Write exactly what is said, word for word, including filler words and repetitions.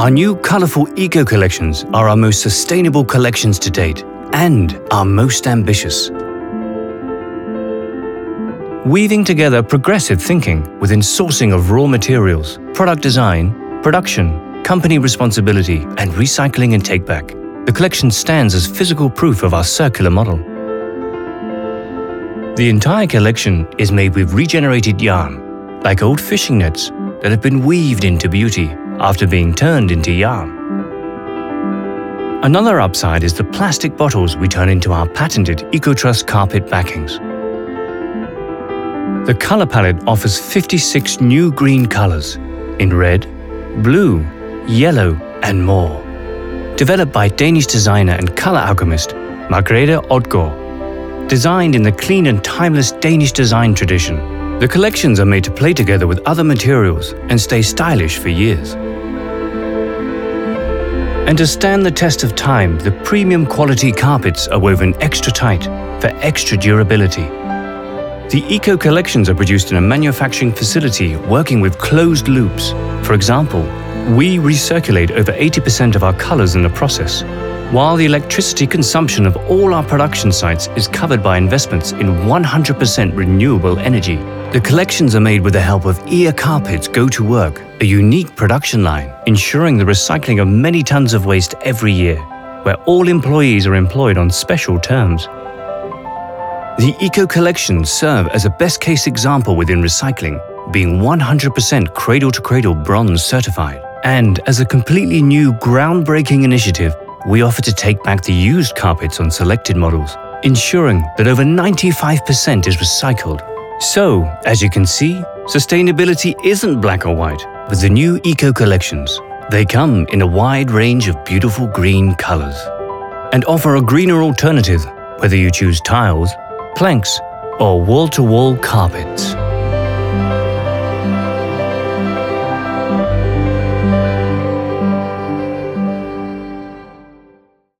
Our new colourful Eco Collections are our most sustainable collections to date and our most ambitious. Weaving together progressive thinking within sourcing of raw materials, product design, production, company responsibility and recycling and take-back, the collection stands as physical proof of our circular model. The entire collection is made with regenerated yarn, like old fishing nets that have been weaved into beauty after being turned into yarn. Another upside is the plastic bottles we turn into our patented EcoTrust carpet backings. The color palette offers fifty-six new green colors in red, blue, yellow and more. Developed by Danish designer and color alchemist Margrethe Odgaard. Designed in the clean and timeless Danish design tradition, the collections are made to play together with other materials and stay stylish for years. And to stand the test of time, the premium quality carpets are woven extra tight for extra durability. The Eco Collections are produced in a manufacturing facility working with closed loops. For example, we recirculate over eighty percent of our colors in the process, while the electricity consumption of all our production sites is covered by investments in one hundred percent renewable energy. The collections are made with the help of E A Carpets Go to Work, a unique production line, ensuring the recycling of many tons of waste every year, where all employees are employed on special terms. The Eco Collections serve as a best-case example within recycling, being one hundred percent cradle-to-cradle bronze certified. And as a completely new, groundbreaking initiative, we offer to take back the used carpets on selected models, ensuring that over ninety-five percent is recycled. So, as you can see, sustainability isn't black or white. With the new Eco Collections, they come in a wide range of beautiful green colors and offer a greener alternative, whether you choose tiles, planks, or wall-to-wall carpets.